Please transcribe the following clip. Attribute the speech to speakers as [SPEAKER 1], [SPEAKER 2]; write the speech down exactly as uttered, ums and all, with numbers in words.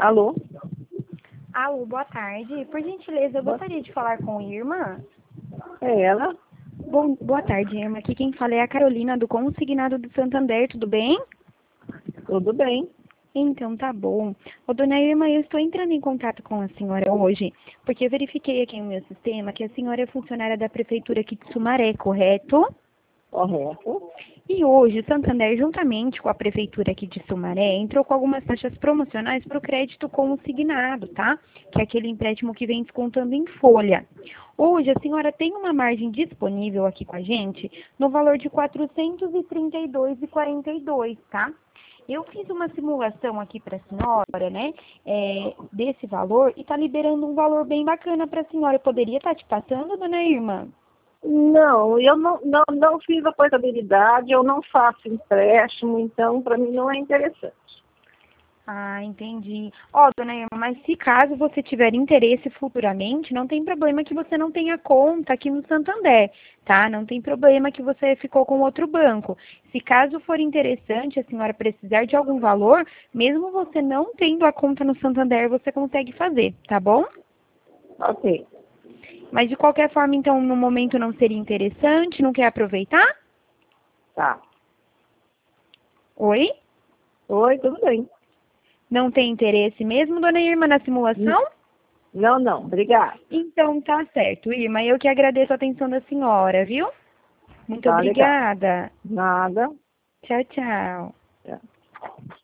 [SPEAKER 1] Alô?
[SPEAKER 2] Alô, boa tarde. Por gentileza, eu gostaria de falar com a Irma.
[SPEAKER 1] É ela?
[SPEAKER 2] Bom, boa tarde, Irma. Aqui quem fala é a Carolina, do Consignado do Santander, tudo bem?
[SPEAKER 1] Tudo bem.
[SPEAKER 2] Então, tá bom. Ô, dona Irma, eu estou entrando em contato com a senhora hoje, porque eu verifiquei aqui no meu sistema que a senhora é funcionária da Prefeitura aqui de Sumaré, correto?
[SPEAKER 1] Correto.
[SPEAKER 2] E hoje, o Santander, juntamente com a Prefeitura aqui de Sumaré, entrou com algumas taxas promocionais para o crédito consignado, tá? Que é aquele empréstimo que vem descontando em folha. Hoje, a senhora tem uma margem disponível aqui com a gente no valor de quatrocentos e trinta e dois reais e quarenta e dois centavos, tá? Eu fiz uma simulação aqui para a senhora, né, é, desse valor e tá liberando um valor bem bacana para a senhora. Eu poderia estar te passando, dona Irma?
[SPEAKER 1] Não, eu não, não, não fiz a portabilidade, eu não faço empréstimo, então para mim não é interessante.
[SPEAKER 2] Ah, entendi. Ó, dona Irma, mas se caso você tiver interesse futuramente, não tem problema que você não tenha conta aqui no Santander, tá? Não tem problema que você ficou com outro banco. Se caso for interessante, a senhora precisar de algum valor, mesmo você não tendo a conta no Santander, você consegue fazer, tá bom?
[SPEAKER 1] Ok.
[SPEAKER 2] Mas de qualquer forma, então, no momento não seria interessante, não quer aproveitar?
[SPEAKER 1] Tá.
[SPEAKER 2] Oi?
[SPEAKER 1] Oi, tudo bem.
[SPEAKER 2] Não tem interesse mesmo, dona Irma, na simulação?
[SPEAKER 1] Não, não, obrigada.
[SPEAKER 2] Então tá certo, Irma. Eu que agradeço a atenção da senhora, viu? Muito
[SPEAKER 1] Tá legal.
[SPEAKER 2] obrigada.
[SPEAKER 1] Nada.
[SPEAKER 2] Tchau, tchau.
[SPEAKER 1] É.